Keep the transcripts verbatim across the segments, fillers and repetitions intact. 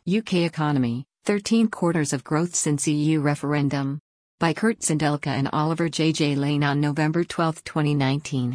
U K economy, thirteen quarters of growth since E U referendum. By Kurt Sindelka and Oliver J J Lane on November twelfth, twenty nineteen.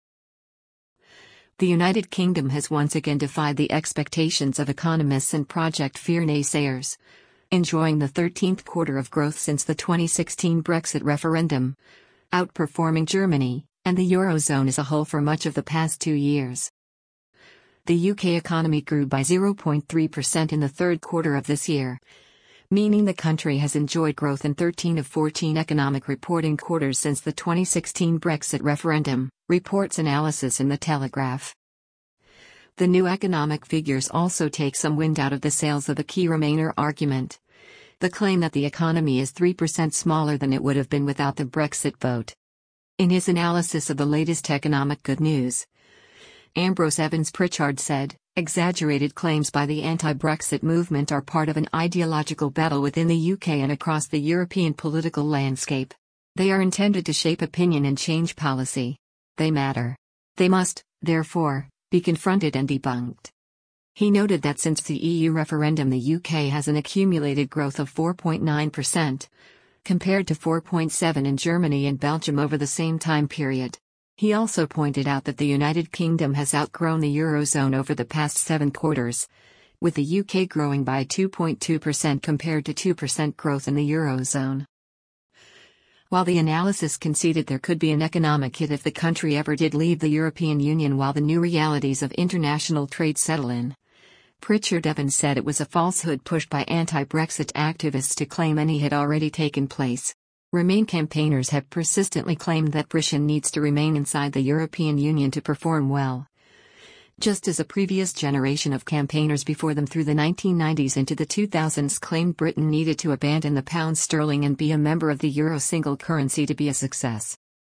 The United Kingdom has once again defied the expectations of economists and Project Fear naysayers, enjoying the thirteenth quarter of growth since the twenty sixteen Brexit referendum, outperforming Germany and the Eurozone as a whole for much of the past two years. The U K economy grew by zero point three percent in the third quarter of this year, meaning the country has enjoyed growth in thirteen of fourteen economic reporting quarters since the twenty sixteen Brexit referendum, reports analysis in The Telegraph. The new economic figures also take some wind out of the sails of the key Remainer argument, the claim that the economy is three percent smaller than it would have been without the Brexit vote. In his analysis of the latest economic good news, Ambrose Evans Pritchard said, "Exaggerated claims by the anti-Brexit movement are part of an ideological battle within the U K and across the European political landscape. They are intended to shape opinion and change policy. They matter. They must, therefore, be confronted and debunked." He noted that since the E U referendum the U K has an accumulated growth of four point nine percent, compared to four point seven percent in Germany and Belgium over the same time period. He also pointed out that the United Kingdom has outgrown the Eurozone over the past seven quarters, with the U K growing by two point two percent compared to two percent growth in the Eurozone. While the analysis conceded there could be an economic hit if the country ever did leave the European Union while the new realities of international trade settle in, Pritchard Evans said it was a falsehood pushed by anti-Brexit activists to claim any had already taken place. Remain campaigners have persistently claimed that Britain needs to remain inside the European Union to perform well, just as a previous generation of campaigners before them through the nineteen nineties into the two thousands claimed Britain needed to abandon the pound sterling and be a member of the euro single currency to be a success.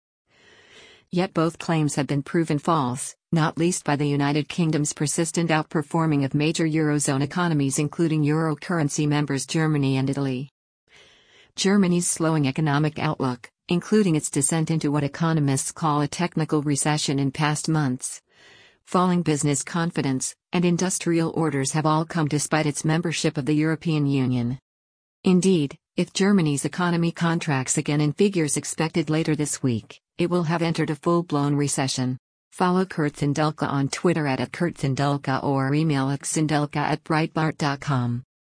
Yet both claims have been proven false, not least by the United Kingdom's persistent outperforming of major eurozone economies including euro currency members Germany and Italy. Germany's slowing economic outlook, including its descent into what economists call a technical recession in past months, falling business confidence, and industrial orders have all come despite its membership of the European Union. Indeed, if Germany's economy contracts again in figures expected later this week, it will have entered a full-blown recession. Follow Kurt Sindelka on Twitter at, at Kurt Sindelka or email at sindelka at breitbart dot com.